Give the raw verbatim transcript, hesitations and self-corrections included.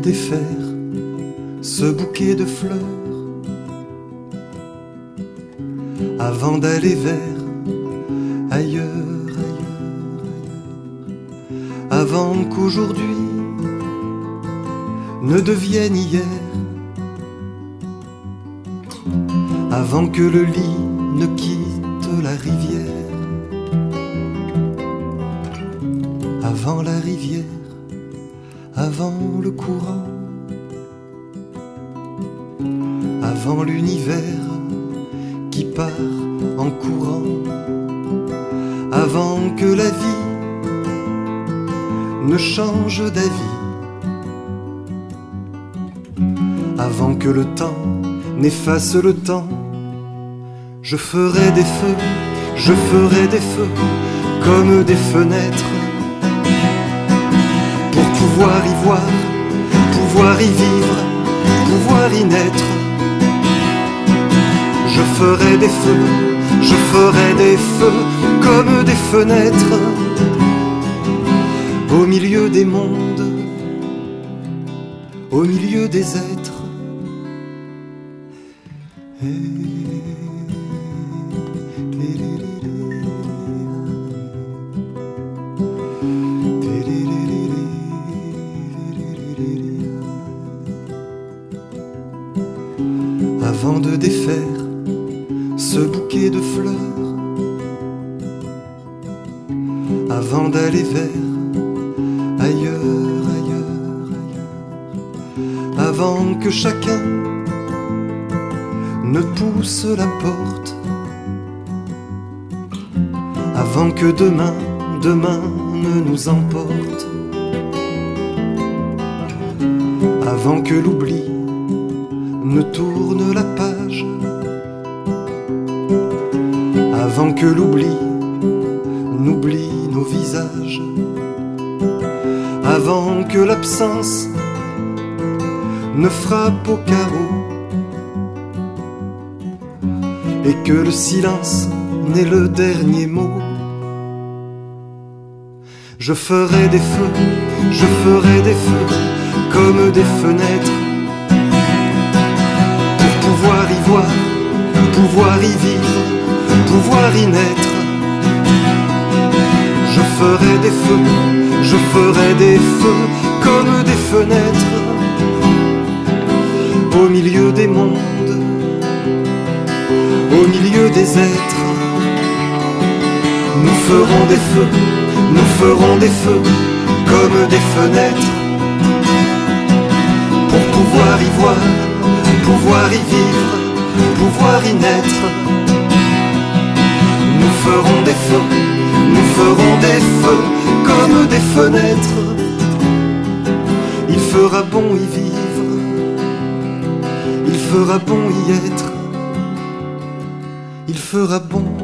défaire ce bouquet de fleurs avant d'aller vers ailleurs, ailleurs, ailleurs, avant qu'aujourd'hui ne devienne hier, avant que le lit ne quitte la rivière, avant la rivière, avant le courant, avant l'univers qui part en courant, avant que la vie ne change d'avis, avant que le temps n'efface le temps. Je ferai des feux, je ferai des feux comme des fenêtres, pour pouvoir y voir, pouvoir y vivre, pouvoir y naître. Je ferai des feux, je ferai des feux comme des fenêtres, au milieu des mondes, au milieu des êtres. Avant de défaire ce bouquet de fleurs, avant d'aller vers ailleurs, ailleurs, ailleurs, avant que chacun ne pousse la porte, avant que demain, demain ne nous emporte, avant que l'oubli ne tourne la page, avant que l'oubli n'oublie nos visages, avant que l'absence ne frappe au carreau et que le silence n'est le dernier mot. Je ferai des feux, je ferai des feux comme des fenêtres, pouvoir y voir, pouvoir y vivre, pouvoir y naître. Je ferai des feux, je ferai des feux comme des fenêtres, au milieu des mondes, au milieu des êtres. Nous ferons des feux, nous ferons des feux comme des fenêtres, pour pouvoir y voir, pouvoir y vivre, pouvoir y naître. Nous ferons des feux, nous ferons des feux comme des fenêtres. Il fera bon y vivre, il fera bon y être, il fera bon